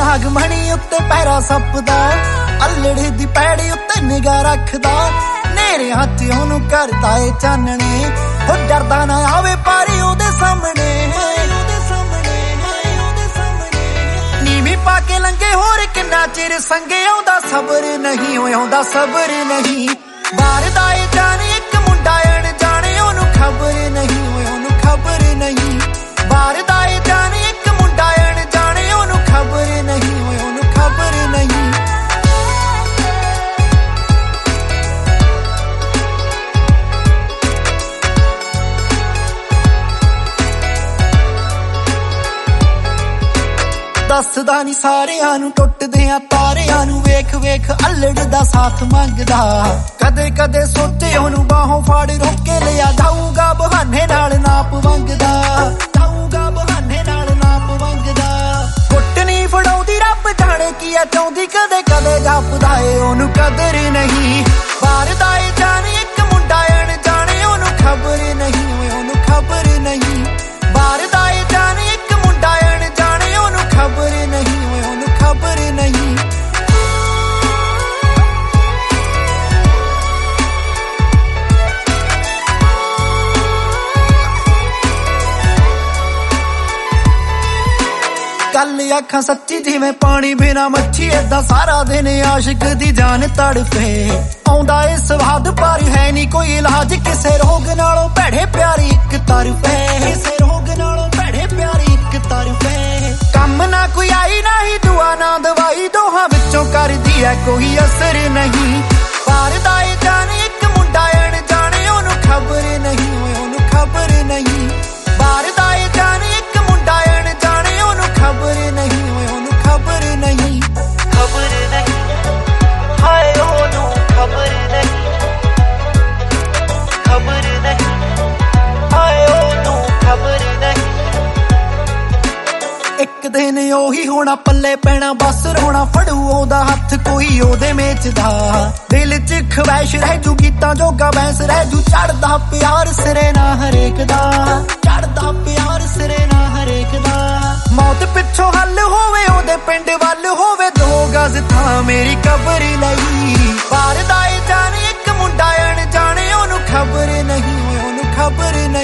ਨਾਗਮਣੀ ਉੱਤੇ ਪੈਰਾ ਸੱਪਦਾ, ਅਲੜੀ ਦੀ ਪੈੜੀ ਉੱਤੇ ਨਿਗਾਹ ਰੱਖਦਾ, ਨੇਰਿਆਂ 'ਚ ਉਹਨੂੰ ਕਰਦਾ ਏ ਚਾਨਣੇ, ਉਹ ਡਰਦਾ ਨਾ ਆਵੇ ਪਾਰੀ ਉਹਦੇ ਸਾਹਮਣੇ। ਨੀਵੀਂ ਪਾ ਕੇ ਲੰਗੇ ਹੋਰ ਕਿੰਨਾ ਚਿਰ ਸੰਗੇ, ਆਉਂਦਾ ਸਬਰ ਨਹੀਂ ਓਏ ਆਉਂਦਾ ਸਬਰ ਨਹੀਂ। ਬਾਹਰ ਦਾ ਏ ਜਾਣੇ ਇੱਕ ਮੁੰਡਾ ਅਣਜਾਣੇ, ਉਹਨੂੰ ਖਬਰ ਨਹੀਂ ਓਏ ਉਹਨੂੰ ਖਬਰ ਨਹੀਂ। ਬਾਹਰ ਦਾ ਏ ਜਾਣੇ ਇੱਕ ਮੁੰਡਾ ਅਣਜਾਣੇ, ਉਹਨੂੰ ਖਬਰ ਨਹੀਂ ਓਏ ਉਹਨੂੰ ਖਬਰ ਨਹੀਂ। ਦੱਸਦਾ ਨੀ ਸਾਰਿਆਂ ਨੂੰ ਟੁੱਟਦਿਆਂ ਤਾਰਿਆਂ ਨੂੰ, ਵੇਖ ਵੇਖ ਅਲੜ ਦਾ ਸਾਥ ਮੰਗਦਾ। ਕਦੇ ਕਦੇ ਸੋਚੇ ਉਹਨੂੰ ਬਾਹੋਂ ਫਾੜ ਰੋਕੇ ਲਿਆ ਜਾਊਗਾ, ਬਹਾਨੇ ਨਾਲ ਨਾਪ ਵੰਗਦਾ, ਜਾਊਗਾ ਬਹਾਨੇ ਨਾਲ ਨਾਪ ਵੰਗਦਾ। ਫੁੱਟ ਨੀ ਫੜਾਉਂਦੀ ਰੱਬ ਜਾਣੇ ਕੀ ਆ ਚਾਹੁੰਦੀ, ਕਦੇ ਕਦੇ ਜਾਪਦਾ ਏ ਉਹਨੂੰ ਕਦਰ ਨਹੀਂ। ਬਾਹਰ ਦਾ ਏ ਜਾਣੇ ਇੱਕ ਮੁੰਡਾ ਅਣਜਾਣੇ, ਉਹਨੂੰ ਖਬਰ ਨਹੀਂ ਓਏ ਉਹਨੂੰ ਖਬਰ ਨਹੀਂ। ਬਾਹਰ ਦਾ ਏ ਜਾਣੇ ਇੱਕ ਮੁੰਡਾ ਅਣਜਾਣੇ, ਉਹਨੂੰ ਖਬਰ ਨਹੀਂ ਓਏ ਉਹਨੂੰ ਖਬਰ ਨਹੀਂ। ਗੱਲ ਅੱਖਾਂ ਸੱਚੀ ਜਿਵੇਂ ਪਾਣੀ ਬਿਨਾ ਮੱਛੀ, ਏਦਾਂ ਸਾਰਾ ਦਿਨ ਆਸ਼ਿਕ ਦੀ ਜਾਨ ਤੜਫੇ। ਆਉਂਦਾ ਏ ਸਵਾਦ ਪਰ ਹੈ ਨੀ ਕੋਈ ਇਲਾਜ, ਕਿਸੇ ਰੋਗ ਨਾਲੋਂ ਭੈੜੇ ਪਿਆਰੀ ਇੱਕ ਤਰਫੇ, ਕਿਸੇ ਰੋਗ ਨਾਲੋਂ ਭੈੜੇ ਪਿਆਰੀ ਇੱਕ ਤਰਫੇ। ਕੰਮ ਨਾ ਕੋਈ ਆਈ ਨਾ ਹੀ ਦੁਆ ਨਾ ਦਵਾਈ, ਦੋਹਾਂ ਵਿੱਚੋਂ ਕਰਦੀ ਐ ਕੋਈ ਅਸਰ ਨਹੀਂ। ਬਾਹਰ ਦਾ ਏ ਜਾਣੇ ਇੱਕ ਮੁੰਡਾ ਅਣਜਾਣੇ, ਉਹਨੂੰ ਖਬਰ ਨਹੀਂ ਓਏ ਉਹਨੂੰ ਖਬਰ ਨਹੀਂ। ਬਾਹਰ ਦਾ ਏ ਜਾਣੇ ਇੱਕ ਮੁੰਡਾ ਅਣਜਾਣੇ, ਉਹਨੂੰ ਖਬਰ ਨਹੀਂ ਓਏ ਉਹਨੂੰ ਖਬਰ ਨਹੀਂ। ਖਬਰ ਨਹੀਂ ਹਾਏ ਉਹਨੂੰ ਖਬਰ ਨਹੀਂ, ਖਬਰ ਨਹੀਂ ਹਾਏ ਉਹਨੂੰ ਖਬਰ ਨਹੀਂ। ਇੱਕ ਦਿਨ ਉਹੀ ਹੋਣਾ ਪੱਲੇ ਪੈਣਾ, ਬਸ ਰੋਣਾ ਫੜੂ ਉਹਦਾ ਹੱਥ ਕੋਈ ਉਹਦੇ ਮੇਚਦਾ। ਦਿਲ 'ਚ ਖਵਾਇਸ਼ ਰਹਿ ਜੂ ਗੀਤਾਂ ਜੋਗਾ ਬੈਂਸ ਰਹਿ ਜੂ, ਚੜਦਾ ਪਿਆਰ ਸਿਰੇ ਨਾ ਹਰੇਕ ਦਾ, ਚੜਦਾ ਪਿਆਰ ਸਿਰੇ ਨਾ ਹਰੇਕ ਦਾ। ਮੌਤ ਪਿੱਛੋਂ ਹੱਲ ਹੋਵੇ ਉਹਦੇ ਪਿੰਡ ਵੱਲ ਹੋਵੇ, 2 ਗਜ਼ ਥਾਂ ਮੇਰੀ ਕਬਰ ਲਈ। ਬਾਹਰ ਦਾ ਏ ਜਾਣੇ ਇੱਕ ਮੁੰਡਾ ਅਣਜਾਣੇ, ਉਹਨੂੰ ਖਬਰ ਨਹੀਂ ਓਏ ਉਹਨੂੰ ਖਬਰ ਨਹੀਂ।